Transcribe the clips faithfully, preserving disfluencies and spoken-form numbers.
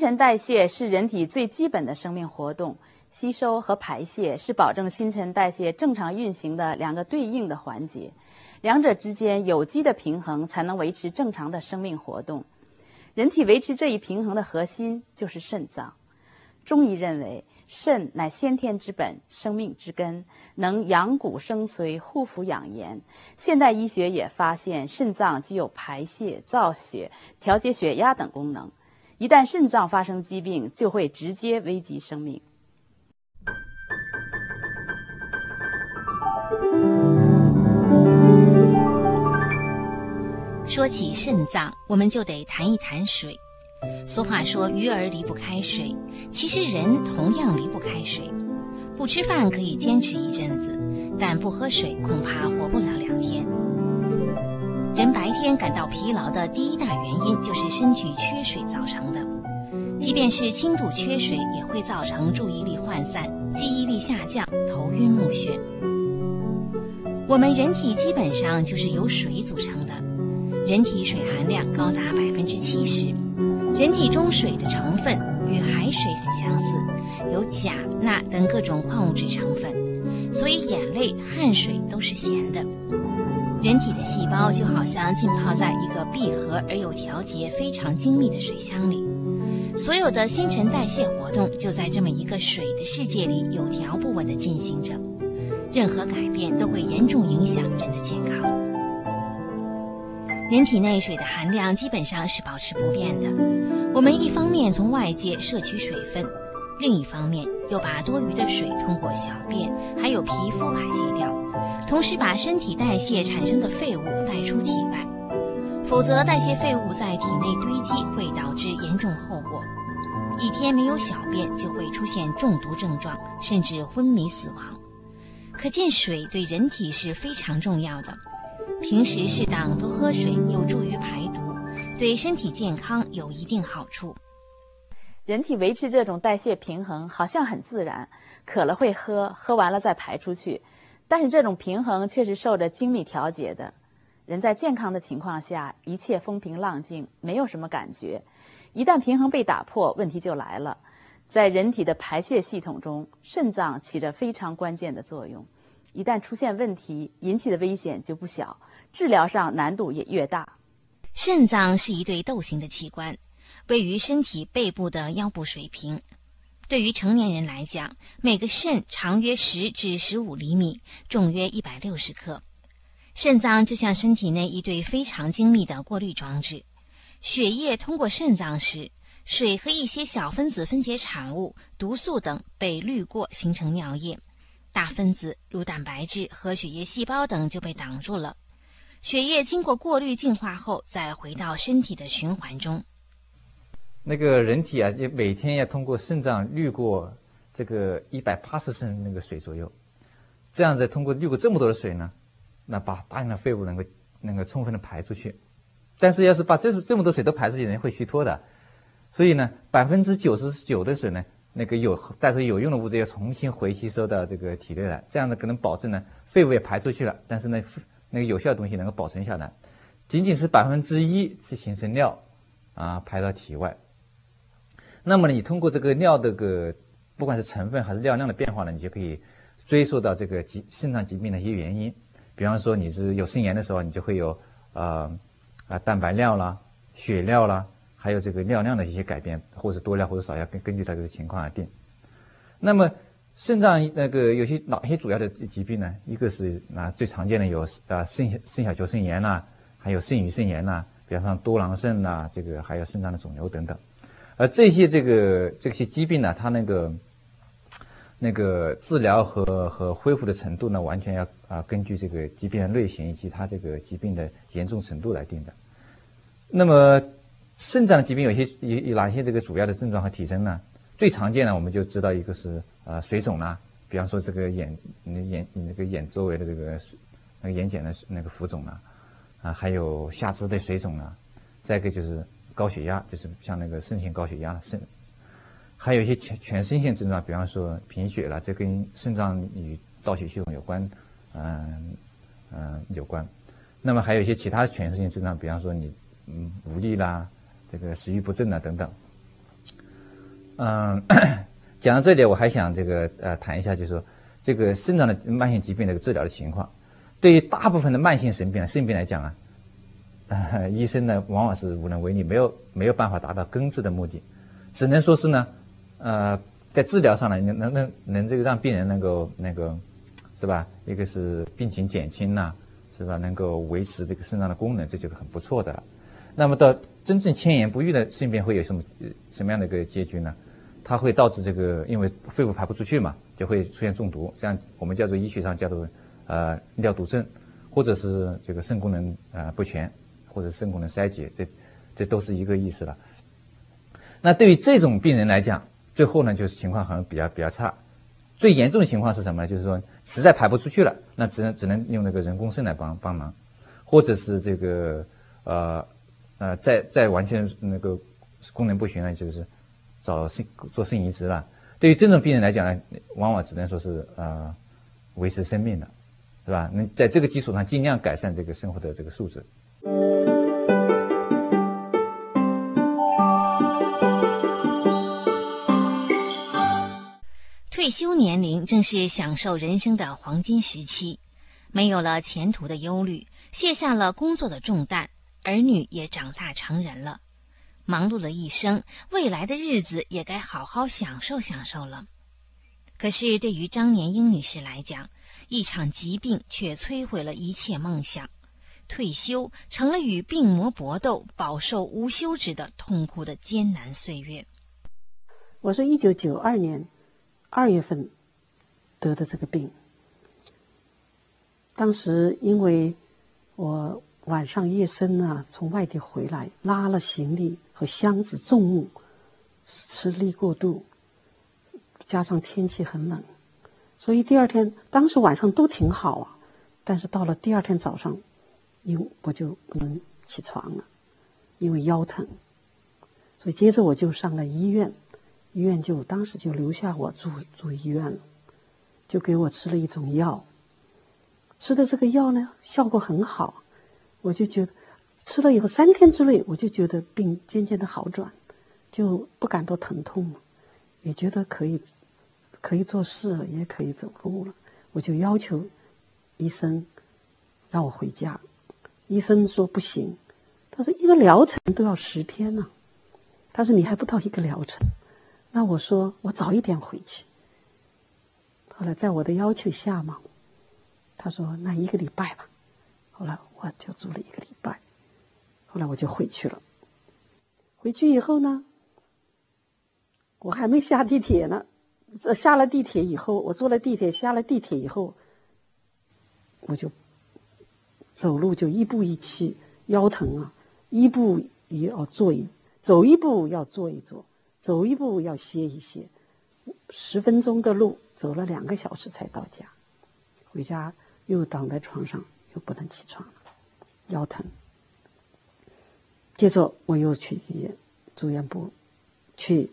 陈代谢是人体最基本的生命活动，吸收和排泄是保证新陈代谢正常运行的两个对应的环节，两者之间有机的平衡才能维持正常的生命活动。人体维持这一平衡的核心就是肾脏。中医认为，肾乃先天之本，生命之根，能养骨生髓，护肤养颜。现代医学也发现，肾脏具有排泄、造血、调节血压等功能。一旦肾脏发生疾病，就会直接危及生命。 说起肾脏，我们就得谈一谈水。俗话说鱼儿离不开水，其实人同样离不开水。不吃饭可以坚持一阵子，但不喝水恐怕活不了两天。人白天感到疲劳的第一大原因就是身体缺水造成的，即便是轻度缺水也会造成注意力涣散、记忆力下降、头晕目眩。我们人体基本上就是由水组成的，人体水含量高达百分之七十。人体中水的成分与海水很相似，有钾、钠等各种矿物质成分，所以眼泪、汗水都是咸的。人体的细胞就好像浸泡在一个闭合而又调节非常精密的水箱里，所有的新陈代谢活动就在这么一个水的世界里有条不紊地进行着，任何改变都会严重影响人的健康。人体内水的含量基本上是保持不变的，我们一方面从外界摄取水分，另一方面又把多余的水通过小便还有皮肤排泄掉，同时把身体代谢产生的废物带出体外，否则代谢废物在体内堆积会导致严重后果，一天没有小便就会出现中毒症状，甚至昏迷死亡。可见水对人体是非常重要的，平时适当多喝水有助于排毒，对身体健康有一定好处。 人体维持这种代谢平衡好像很自然，渴了会喝，喝完了再排出去，但是这种平衡却是受着精密调节的。人在健康的情况下，一切风平浪静，没有什么感觉，一旦平衡被打破，问题就来了。在人体的排泄系统中，肾脏起着非常关键的作用，一旦出现问题，引起的危险就不小，治疗上难度也越大。 肾脏是一对窦形的器官，位于身体背部的腰部水平。对于成年人来讲，每个肾长约十至十五厘米，重约一百六十克。肾脏就像身体内一对非常精密的过滤装置，血液通过肾脏时，水和一些小分子分解产物、毒素等被滤过，形成尿液。大分子如蛋白质和血液细胞等就被挡住了，血液经过过滤净化后再回到身体的循环中。 那个人体啊，就每天要通过肾脏滤过这个一百八十升那个水左右，这样子通过滤过这么多的水呢，那把大量的废物能够能够充分的排出去。但是要是把这这么多水都排出去，人会虚脱的。所以呢，百分之九十九的水呢，那个有带着有用的物质要重新回吸收到这个体内来，这样呢可能保证呢废物也排出去了，但是呢那个有效的东西能够保存下来。仅仅是百分之一是形成尿啊排到体外。那么你通过这个尿的个不管是成分还是尿量的变化呢，你就可以追溯到这个疾肾脏疾病的一些原因。比方说你是有肾炎的时候，你就会有呃啊蛋白尿啦、血尿啦，还有这个尿量的一些改变，或者多尿或者少尿，根根据它这个情况而定。那么肾脏那个有些哪些主要的疾病呢？一个是啊最常见的有啊肾肾小球肾炎啦，还有肾盂肾炎啦，比方说多囊肾啦，这个还有肾脏的肿瘤等等。而这些这个这些疾病呢，它那个那个治疗和和恢复的程度呢，完全要啊根据这个疾病的类型以及它这个疾病的严重程度来定的。那么肾脏的疾病有些有有哪些这个主要的症状和体征呢？最常见的我们就知道一个是呃水肿啦，比方说这个眼你眼你那个眼周围的这个那个眼睑的那个浮肿啦，啊还有下肢的水肿啦，再一个就是高血压，就是像那个肾性高血压肾，还有一些全全身性症状，比方说贫血啦，这跟肾脏与造血系统有关，嗯嗯有关。那么还有一些其他全身性症状，比方说你嗯无力啦，这个食欲不振啦等等。 嗯，讲到这里，我还想这个呃谈一下，就是说这个肾脏的慢性疾病的治疗的情况。对于大部分的慢性肾病、肾病来讲啊，呃，医生呢往往是无能为力，没有没有办法达到根治的目的，只能说是呢，呃，在治疗上呢，能能能能这个让病人能够那个，是吧？一个是病情减轻呐、啊，是吧？能够维持这个肾脏的功能，这就是很不错的了。那么到真正迁延不愈的肾病会有什么什么样的一个结局呢？它会导致这个因为肺部排不出去嘛，就会出现中毒，这样我们叫做医学上叫做呃尿毒症，或者是这个肾功能呃不全，或者肾功能衰竭，这这都是一个意思了。那对于这种病人来讲，最后呢就是情况可能比较比较差。最严重的情况是什么呢？就是说实在排不出去了，那只能只能用那个人工肾来帮帮忙，或者是这个呃呃再再完全那个功能不全呢，就是找肾做肾移植了。对于这种病人来讲呢，往往只能说是呃维持生命的，是吧？那在这个基础上尽量改善这个生活的这个素质。 退休年龄正是享受人生的黄金时期，没有了前途的忧虑，卸下了工作的重担，儿女也长大成人了。忙碌了一生，未来的日子也该好好享受享受了。可是对于张年英女士来讲，一场疾病却摧毁了一切梦想，退休成了与病魔搏斗、饱受无休止的痛苦的艰难岁月。 我是一九九二年二月份得的这个病，当时因为我晚上夜深啊，从外地回来，拉了行李和箱子重物，吃力过度，加上天气很冷，所以第二天当时晚上都挺好啊，但是到了第二天早上，因为我就不能起床了，因为腰疼，所以接着我就上了医院，医院就当时就留下我住住医院了，就给我吃了一种药，吃的这个药呢效果很好，我就觉得吃了以后三天之内我就觉得病渐渐的好转，就不感到疼痛了，也觉得可以可以做事了，也可以走路了，我就要求医生让我回家。医生说不行，他说一个疗程都要十天呢、啊，他说你还不到一个疗程，那我说我早一点回去。后来在我的要求下嘛，他说那一个礼拜吧，后来我就住了一个礼拜，后来我就回去了。回去以后呢，我还没下地铁呢，下了地铁以后，我坐了地铁，下了地铁以后，我就走路就一步一期，腰疼啊，一步也要坐一，走一步要坐一坐，走一步要歇一歇，十分钟的路走了两个小时才到家，回家又躺在床上，又不能起床了，腰疼。接着我又去医院住院部去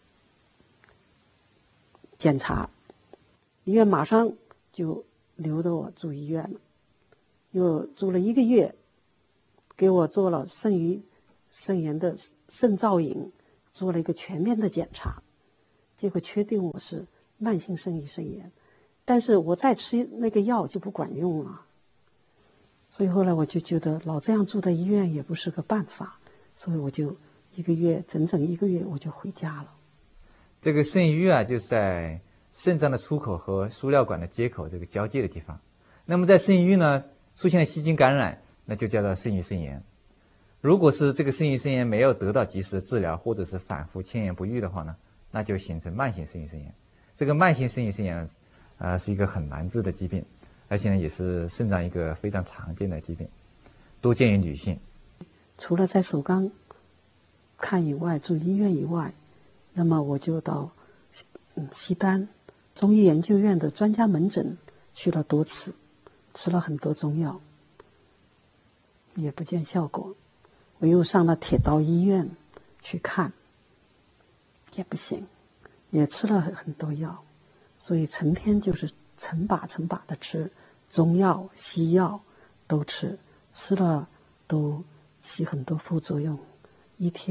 检查，医院马上就留着我住医院了，又住了一个月，给我做了肾盂肾炎的肾造影，做了一个全面的检查，结果确定我是慢性肾盂肾炎，但是我再吃那个药就不管用了，所以后来我就觉得老这样住在医院也不是个办法，所以我就一个月整整一个月我就回家了。 这个肾盂啊，就是在肾脏的出口和输尿管的接口这个交界的地方。那么在肾盂呢出现了细菌感染，那就叫做肾盂肾炎。如果是这个肾盂肾炎没有得到及时的治疗，或者是反复迁延不愈的话呢，那就形成慢性肾盂肾炎。这个慢性肾盂肾炎，呃，是一个很难治的疾病，而且呢，也是肾脏一个非常常见的疾病，多见于女性。 除了在首钢看以外，住医院以外，那么我就到嗯西单中医研究院的专家门诊去了多次，吃了很多中药，也不见效果。我又上了铁道医院去看，也不行，也吃了很多药，所以成天就是成把成把的吃中药西药都吃，吃了都起很多副作用，一天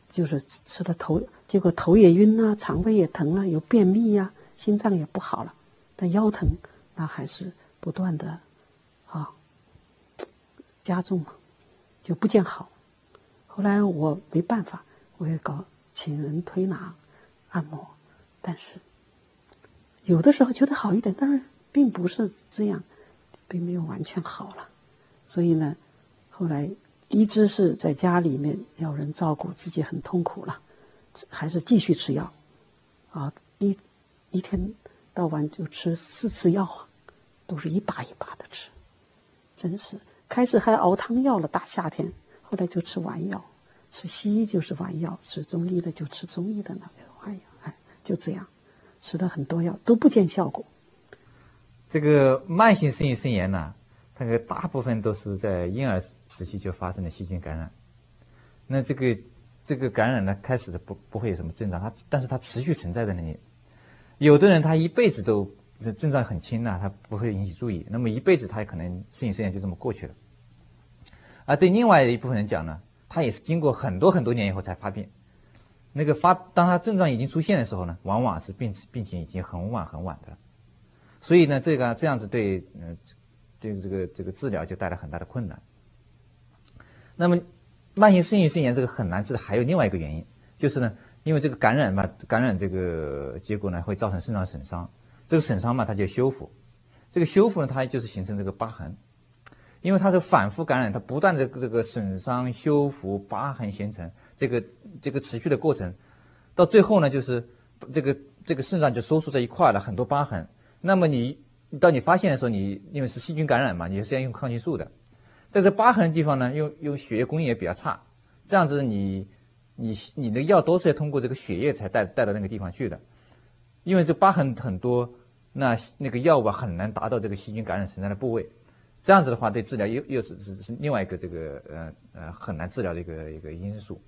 就是吃了头，结果头也晕啊，肠胃也疼了，有便秘呀、啊，心脏也不好了，但腰疼那还是不断的啊加重嘛，就不见好。后来我没办法，我也搞请人推拿、按摩，但是有的时候觉得好一点，但是并不是这样，并没有完全好了。所以呢，后来一直是在家里面要人照顾，自己很痛苦了，还是继续吃药，啊，一一天到晚就吃四次药啊，都是一把一把的吃，真是开始还熬汤药了，大夏天，后来就吃丸药，吃西医就是丸药，吃中医的就吃中医的那个丸药，哎，就这样吃了很多药都不见效果。 这个慢性肾盂肾炎呢，它个大部分都是在婴儿时期就发生的细菌感染。那这个这个感染呢，开始的不不会有什么症状，它但是它持续存在的那有的人他一辈子都这症状很轻呐、他不会引起注意，那么一辈子他可能肾盂肾炎就这么过去了。而对另外一部分人讲呢，他也是经过很多很多年以后才发病。那个发当他症状已经出现的时候呢，往往是病病情已经很晚很晚的了。所以呢，这个这样子对呃对这个这个治疗就带来很大的困难。那么慢性肾盂肾炎这个很难治，还有另外一个原因，就是呢，因为这个感染嘛，感染这个结果呢会造成肾脏损伤，这个损伤嘛它就修复，这个修复呢它就是形成这个疤痕，因为它是反复感染，它不断的这个损伤、修复、疤痕形成，这个这个持续的过程，到最后呢就是这个这个肾脏就收缩在一块了，很多疤痕。那么你当你发现的时候，你因为是细菌感染嘛，你是要用抗生素的，在这疤痕的地方呢，用用血液供应也比较差，这样子你你你的药都是要通过这个血液才带带到那个地方去的，因为这疤痕很多，那那个药物很难达到这个细菌感染存在的部位，这样子的话对治疗又又是是是另外一个这个呃呃很难治疗的一个一个因素。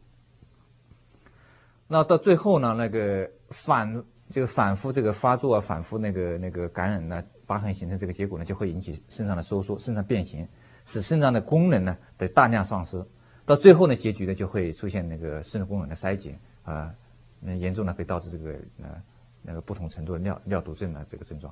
那到最后呢，那个反这个反复这个发作啊，反复那个那个感染呢，疤痕形成这个结果呢，就会引起肾脏的收缩、肾脏变形，使肾脏的功能呢的大量丧失。到最后呢，结局呢就会出现那个肾功能的衰竭啊，那、呃、严重呢会导致这个呃那个不同程度的尿尿毒症的这个症状。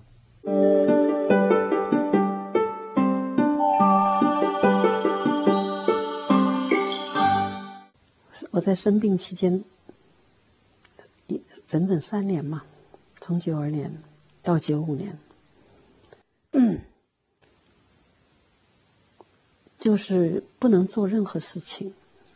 我在生病期间，一整整三年嘛，从九二年到九五年，嗯，就是不能做任何事情，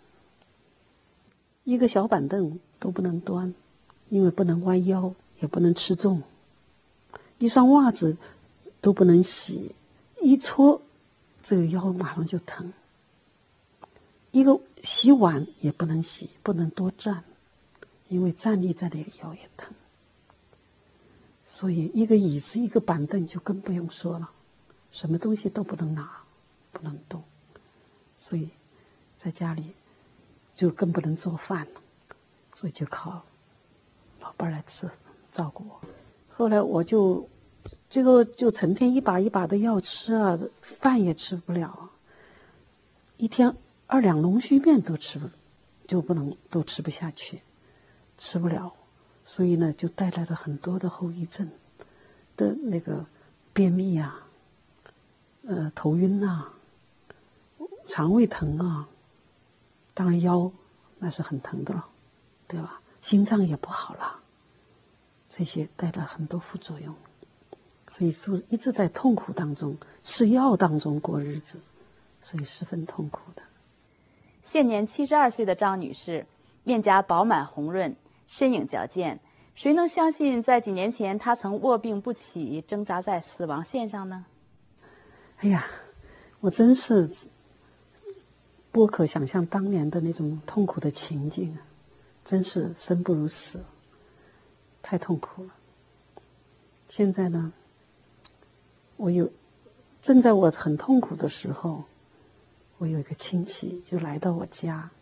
一个小板凳都不能端，因为不能弯腰，也不能吃重，一双袜子都不能洗，一搓这个腰马上就疼。一个洗碗也不能洗，不能多站，因为站立在那里腰也疼。所以一个椅子一个板凳就更不用说了，什么东西都不能拿，不能动。所以在家里就更不能做饭了，所以就靠老伴来吃照顾我。后来我就这个就成天一把一把的药吃啊，饭也吃不了，一天二两龙须面都吃不，就不能都吃不下去，吃不了，所以呢就带来了很多的后遗症的那个便秘啊，呃头晕啊，肠胃疼啊，当然腰那是很疼的了，对吧？心脏也不好了，这些带来很多副作用，所以就一直在痛苦当中，吃药当中过日子，所以十分痛苦的。 现年七十二岁的张女士，面颊饱满红润，身影矫健，谁能相信在几年前她曾卧病不起，挣扎在死亡线上呢？ 哎呀，我真是不可想象当年的那种痛苦的情景啊，真是生不如死，太痛苦了。现在呢，我有正在我很痛苦的时候，我有一个亲戚就来到我家，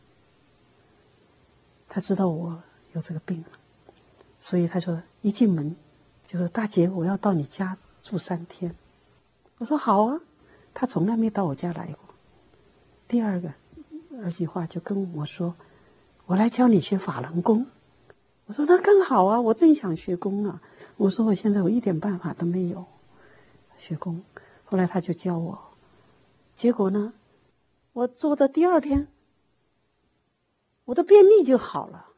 他知道我有这个病了，所以他说一进门就说大姐，我要到你家住三天。我说好啊，他从来没到我家来过。第二个二句话就跟我说， 我来教你学法轮功。我说那更好啊，我正想学功啊。我说我现在我一点办法都没有学功。后来他就教我，结果呢，我做的第二天，我的便秘就好了。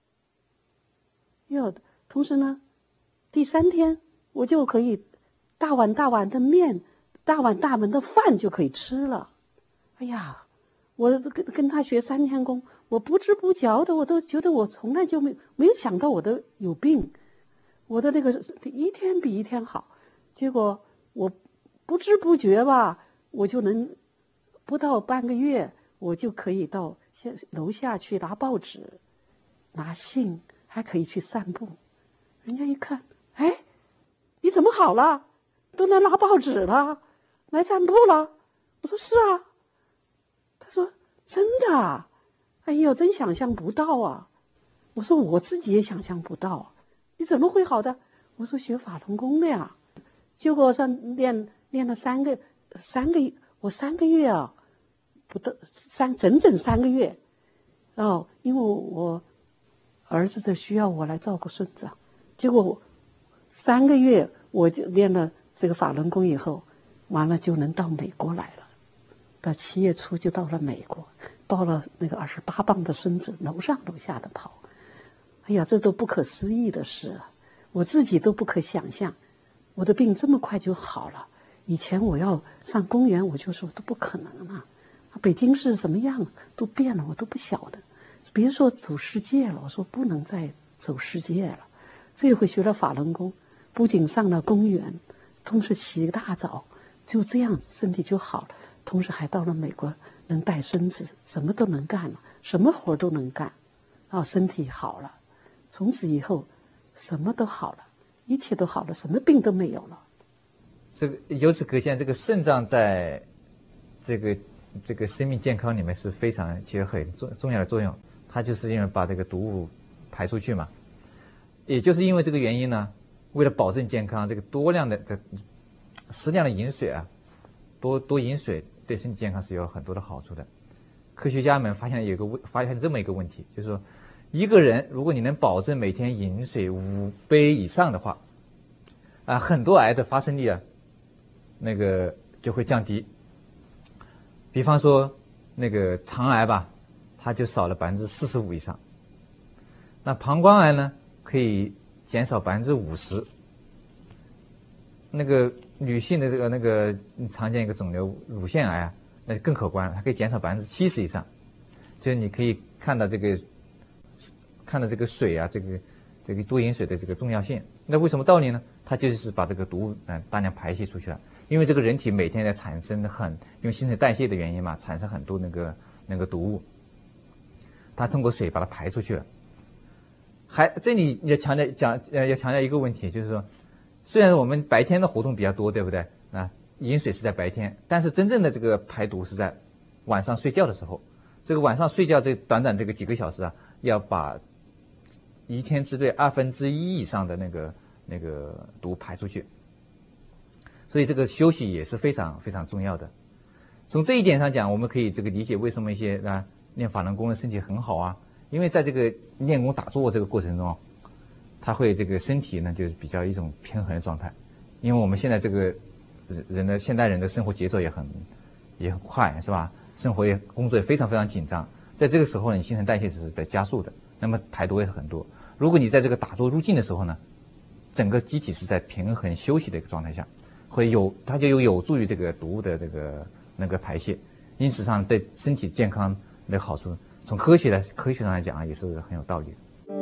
哟，同时呢，第三天我就可以大碗大碗的面，大碗大碗的饭就可以吃了。哎呀，我跟跟他学三天功，我不知不觉的，我都觉得我从来就没没有想到我的有病，我的那个一天比一天好。结果我不知不觉吧，我就能不到半个月，我就可以到下楼下去拿报纸、拿信，还可以去散步。人家一看，哎，你怎么好了？都能拿报纸了，来散步了？我说是啊。他说真的啊？哎呦，真想象不到啊！我说我自己也想象不到啊，你怎么会好的？我说学法轮功的呀。结果上练练了三个三个我三个月啊，不到三整整三个月。哦，因为我儿子的需要我来照顾孙子，结果我三个月我就练了这个法轮功以后，完了就能到美国来了。到七月初就到了美国，抱了那个二十八磅的孙子，楼上楼下的跑。哎呀，这都不可思议的事啊！我自己都不可想象，我的病这么快就好了。以前我要上公园，我就说都不可能啊！北京市什么样都变了，我都不晓得。别说走世界了，我说不能再走世界了。这回学了法轮功，不仅上了公园，同时起大早，就这样身体就好了。同时还到了美国，能带孙子，什么都能干了，什么活都能干，啊，身体好了，从此以后什么都好了，一切都好了，什么病都没有了。 这个由此可见，这个肾脏在这个这个生命健康里面是非常起了很重重要的作用。它就是因为把这个毒物排出去嘛。也就是因为这个原因呢，为了保证健康，这个多量的这适量的饮水啊，多多饮水对身体健康是有很多的好处的。科学家们发现有一个问，发现这么一个问题，就是说，一个人如果你能保证每天饮水五杯以上的话，啊，很多癌的发生率啊，那个就会降低。比方说那个肠癌吧，它就少了百分之四十五以上。那膀胱癌呢，可以减少百分之五十。那个女性的这个那个常见一个肿瘤乳腺癌啊，那就更可观了，它可以减少百分之七十以上。就是你可以看到这个看到这个水啊，这个这个多饮水的这个重要性。那为什么道理呢？它就是把这个毒物嗯大量排泄出去了。因为这个人体每天在产生很，因为新陈代谢的原因嘛，产生很多那个那个毒物，它通过水把它排出去了。还这里要强调讲呃要强调一个问题，就是说，虽然我们白天的活动比较多，对不对啊？饮水是在白天，但是真正的这个排毒是在晚上睡觉的时候。这个晚上睡觉这短短这个几个小时啊，要把一天之内二分之一以上的那个那个毒排出去。所以这个休息也是非常非常重要的。从这一点上讲，我们可以这个理解为什么一些啊练法轮功的身体很好啊，因为在这个练功打坐这个过程中，他会这个身体呢就是比较一种平衡的状态。因为我们现在这个人的现代人的生活节奏也很也很快，是吧？生活也工作也非常非常紧张，在这个时候呢，你新陈代谢是在加速的，那么排毒也是很多。如果你在这个打坐入静的时候呢，整个机体是在平衡休息的一个状态下。会有，它就有有助于这个毒物的这个那个排泄，因此上对身体健康的好处，从科学来科学上来讲啊，也是很有道理的。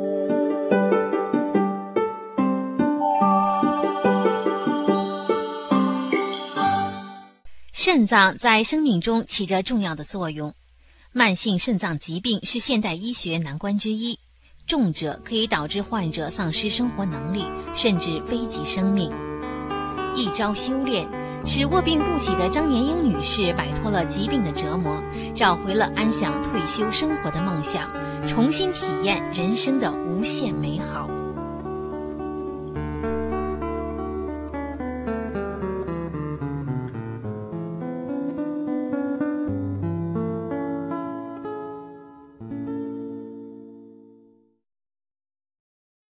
肾脏在生命中起着重要的作用，慢性肾脏疾病是现代医学难关之一，重者可以导致患者丧失生活能力，甚至危及生命。一朝修炼，使卧病不起的张年英女士摆脱了疾病的折磨，找回了安享退休生活的梦想，重新体验人生的无限美好。